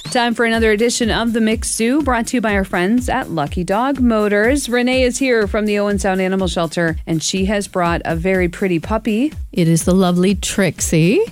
Time for another edition of The Mix Zoo, brought to you by our friends at Lucky Dog Motors. Renee is here from the Owen Sound Animal Shelter, and she has brought a very pretty puppy. It is the lovely Trixie.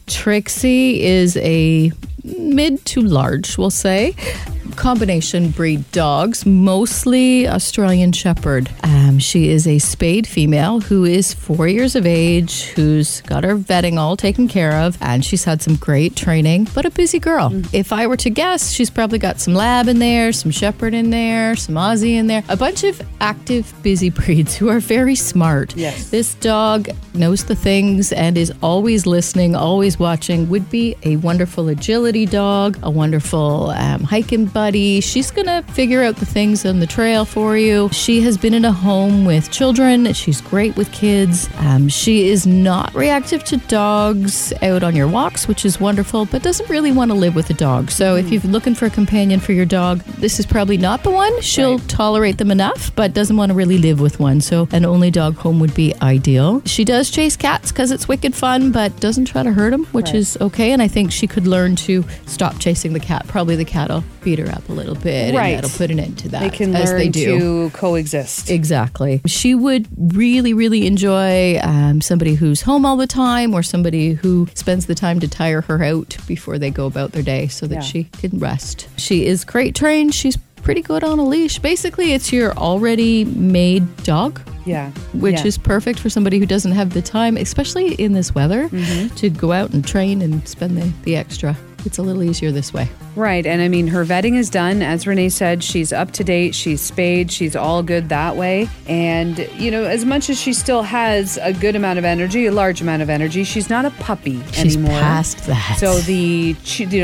Trixie is a mid to large, we'll say, combination breed dogs, mostly Australian Shepherd. She is a spayed female who is 4 years of age, who's got her vetting all taken care of, and she's had some great training, but a busy girl. If I were to guess, she's probably got some Lab in there, some Shepherd in there, some Aussie in there, a bunch of active, busy breeds who are very smart. Yes. This dog knows the things and is always listening, always watching, would be a wonderful agility dog, a wonderful hiking buddy. She's going to figure out the things on the trail for you. She has been in a home with children. She's great with kids. She is not reactive to dogs out on your walks, which is wonderful, but doesn't really want to live with a dog. So if you're looking for a companion for your dog, this is probably not the one. She'll tolerate them enough, but doesn't want to really live with one. So an only dog home would be ideal. She does chase cats because it's wicked fun, but doesn't try to hurt them, which is okay. And I think she could learn to stop chasing the cat. Probably the cat will beat her up a little bit, and that'll put an end to that. They can learn to coexist. Exactly. She would really, really enjoy somebody who's home all the time, or somebody who spends the time to tire her out before they go about their day so that she can rest. She is crate trained. She's pretty good on a leash. Basically, it's your already made dog. Which is perfect for somebody who doesn't have the time, especially in this weather, to go out and train and spend the extra. It's a little easier this way. Right. And I mean, her vetting is done. As Renee said, she's up to date. She's spayed. She's all good that way. And, you know, as much as she still has a good amount of energy, a large amount of energy, she's not a puppy anymore. She's past that. So the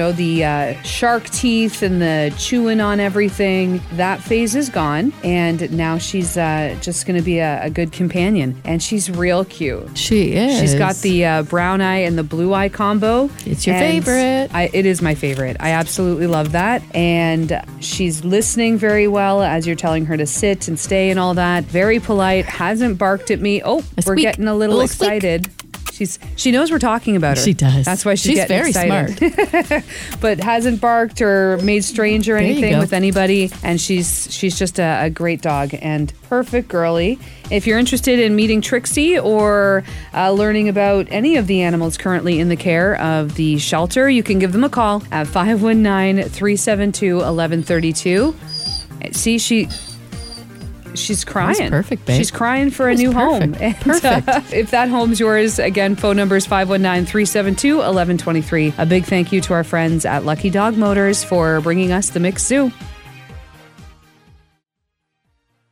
shark teeth and the chewing on everything, that phase is gone. And now she's just going to be a good companion. And she's real cute. She is. She's got the brown eye and the blue eye combo. It's your favorite. It is my favorite. I absolutely love that. And she's listening very well as you're telling her to sit and stay and all that. Very polite. Hasn't barked at me. Oh, we're getting a little excited. She knows we're talking about her. She does. That's why she's getting very excited. Smart. But hasn't barked or made strange or anything with anybody. And she's just a great dog and perfect girly. If you're interested in meeting Trixie or learning about any of the animals currently in the care of the shelter, you can give them a call at 519-372-1132. See, she's crying. That's perfect, babe. She's crying for a new home. And, perfect. If that home's yours, again, phone number is 519-372-1123. A big thank you to our friends at Lucky Dog Motors for bringing us the Mix Zoo.